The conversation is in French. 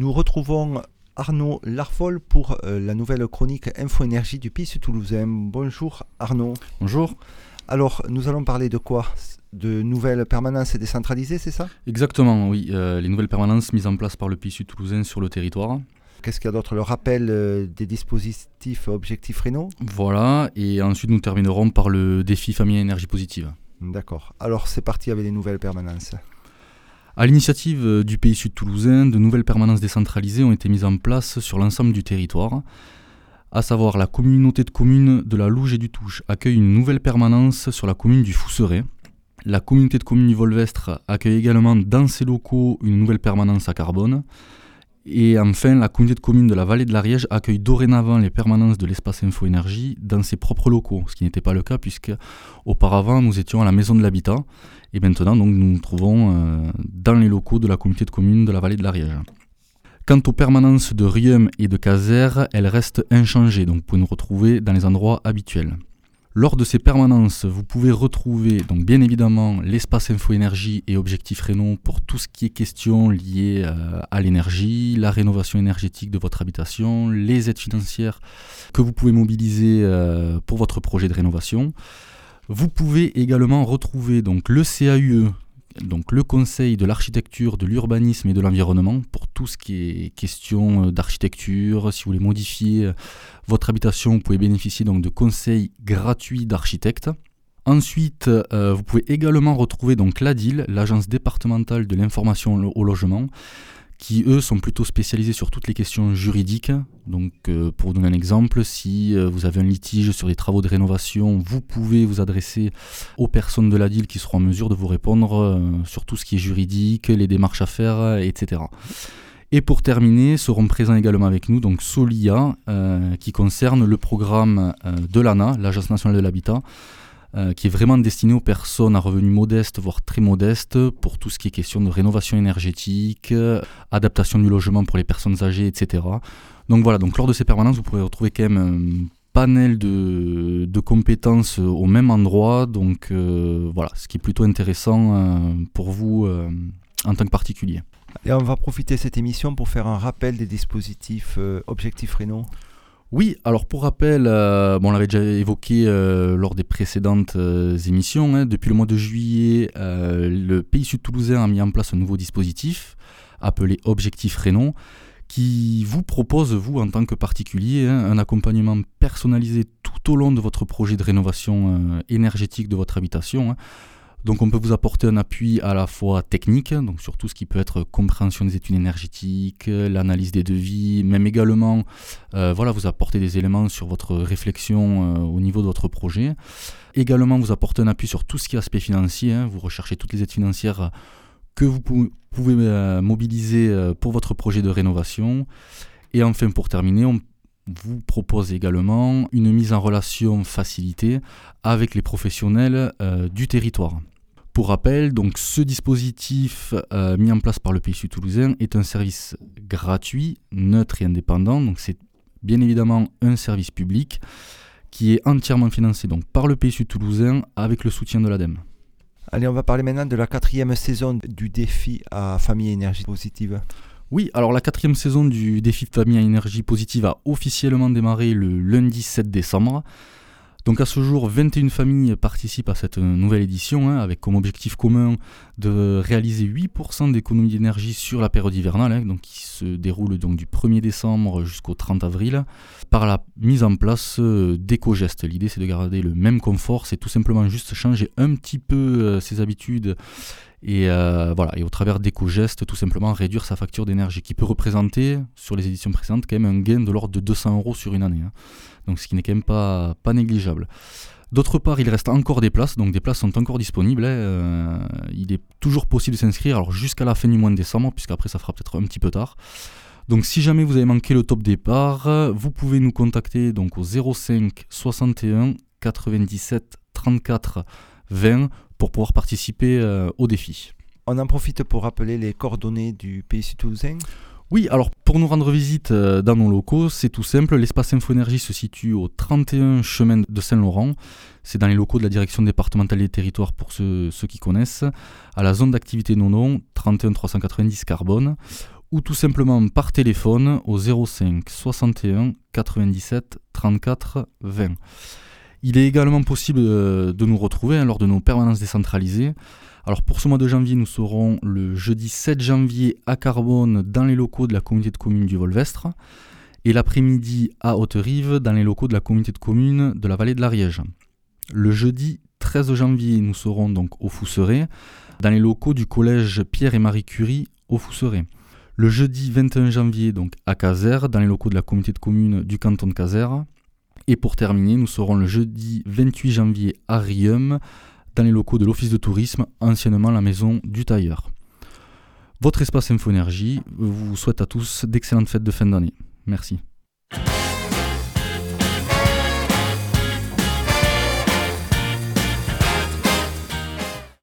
Nous retrouvons Arnaud Larfolle pour la nouvelle chronique Info Énergie du Pays Toulousain. Bonjour Arnaud. Bonjour. Alors, nous allons parler de quoi ? De nouvelles permanences décentralisées, c'est ça ? Exactement, oui. Les nouvelles permanences mises en place par le Pays Toulousain sur le territoire. Qu'est-ce qu'il y a d'autre ? Le rappel des dispositifs objectifs rénaux ? Voilà, et ensuite nous terminerons par le défi famille énergie positive. D'accord. Alors, c'est parti avec les nouvelles permanences. À l'initiative du Pays Sud Toulousain, de nouvelles permanences décentralisées ont été mises en place sur l'ensemble du territoire. À savoir, la communauté de communes de la Louge et du Touche accueille une nouvelle permanence sur la commune du Fousseret. La communauté de communes du Volvestre accueille également dans ses locaux une nouvelle permanence à Carbone. Et enfin, la communauté de communes de la Vallée de l'Ariège accueille dorénavant les permanences de l'espace Info Énergie dans ses propres locaux, ce qui n'était pas le cas puisque auparavant nous étions à la Maison de l'Habitat et maintenant donc, nous nous trouvons dans les locaux de la communauté de communes de la Vallée de l'Ariège. Quant aux permanences de Rieum et de Caser, elles restent inchangées, donc vous pouvez nous retrouver dans les endroits habituels. Lors de ces permanences, vous pouvez retrouver donc bien évidemment l'espace Info Énergie et objectifs rénaux pour tout ce qui est question liée à l'énergie, la rénovation énergétique de votre habitation, les aides financières que vous pouvez mobiliser pour votre projet de rénovation. Vous pouvez également retrouver donc le CAUE, donc le Conseil de l'architecture, de l'urbanisme et de l'environnement pour tout ce qui est question d'architecture. Si vous voulez modifier votre habitation, vous pouvez bénéficier donc de conseils gratuits d'architectes. Ensuite, vous pouvez également retrouver donc l'ADIL, l'Agence départementale de l'information au logement, qui eux sont plutôt spécialisés sur toutes les questions juridiques. Donc pour vous donner un exemple, si vous avez un litige sur des travaux de rénovation, vous pouvez vous adresser aux personnes de l'ADIL qui seront en mesure de vous répondre sur tout ce qui est juridique, les démarches à faire, etc. Et pour terminer, seront présents également avec nous donc Solia, qui concerne le programme de l'ANA, l'Agence nationale de l'habitat, qui est vraiment destiné aux personnes à revenus modestes, voire très modestes, pour tout ce qui est question de rénovation énergétique, adaptation du logement pour les personnes âgées, etc. Donc voilà, donc lors de ces permanences, vous pourrez retrouver quand même un panel de compétences au même endroit, donc voilà, ce qui est plutôt intéressant pour vous en tant que particulier. Et on va profiter de cette émission pour faire un rappel des dispositifs objectifs rénaux. Oui, alors pour rappel, on l'avait déjà évoqué lors des précédentes émissions, depuis le mois de juillet, le Pays Sud Toulousain a mis en place un nouveau dispositif appelé Objectifs Rénaux qui vous propose, vous en tant que particulier, un accompagnement personnalisé tout au long de votre projet de rénovation énergétique de votre habitation. Donc on peut vous apporter un appui à la fois technique, donc sur tout ce qui peut être compréhension des études énergétiques, l'analyse des devis, même également vous apporter des éléments sur votre réflexion au niveau de votre projet. Également vous apporter un appui sur tout ce qui est aspect financier, vous recherchez toutes les aides financières que vous pouvez mobiliser pour votre projet de rénovation. Et enfin pour terminer, on vous propose également une mise en relation facilitée avec les professionnels du territoire. Pour rappel, donc, ce dispositif mis en place par le Pays Sud Toulousain est un service gratuit, neutre et indépendant. Donc c'est bien évidemment un service public qui est entièrement financé donc, par le Pays Sud Toulousain avec le soutien de l'ADEME. Allez, on va parler maintenant de la 4e saison du défi à famille énergie positive. Oui, alors la 4e saison du défi famille à énergie positive a officiellement démarré le lundi 7 décembre. Donc à ce jour, 21 familles participent à cette nouvelle édition, avec comme objectif commun de réaliser 8% d'économie d'énergie sur la période hivernale, donc qui se déroule donc du 1er décembre jusqu'au 30 avril, par la mise en place d'éco-gestes. L'idée c'est de garder le même confort, c'est tout simplement juste changer un petit peu ses habitudes et au travers d'éco-gestes, tout simplement réduire sa facture d'énergie qui peut représenter, sur les éditions précédentes, quand même un gain de l'ordre de 200 € sur une année. Donc ce qui n'est quand même pas négligeable. D'autre part, il reste encore des places, donc des places sont encore disponibles. Il est toujours possible de s'inscrire, alors jusqu'à la fin du mois de décembre, puisqu'après ça fera peut-être un petit peu tard. Donc si jamais vous avez manqué le top départ, vous pouvez nous contacter donc au 05 61 97 34 20 pour pouvoir participer au défi. On en profite pour rappeler les coordonnées du Pays Sud Toulousain. Oui, alors pour nous rendre visite dans nos locaux, c'est tout simple. L'espace Info Énergie se situe au 31 chemin de Saint-Laurent. C'est dans les locaux de la direction départementale des territoires pour ceux qui connaissent, à la zone d'activité Nonon, 31 390 Carbone. ou tout simplement par téléphone au 05 61 97 34 20. Il est également possible de nous retrouver lors de nos permanences décentralisées. Alors pour ce mois de janvier, nous serons le jeudi 7 janvier à Carbone dans les locaux de la communauté de communes du Volvestre et l'après-midi à Haute-Rive dans les locaux de la communauté de communes de la vallée de l'Ariège. Le jeudi 13 janvier, nous serons donc au Fousseret dans les locaux du collège Pierre et Marie Curie au Fousseret. Le jeudi 21 janvier donc à Caser dans les locaux de la communauté de communes du canton de Caser. Et pour terminer, nous serons le jeudi 28 janvier à Riom, dans les locaux de l'Office de tourisme, anciennement la maison du tailleur. Votre espace Info Énergie vous souhaite à tous d'excellentes fêtes de fin d'année. Merci.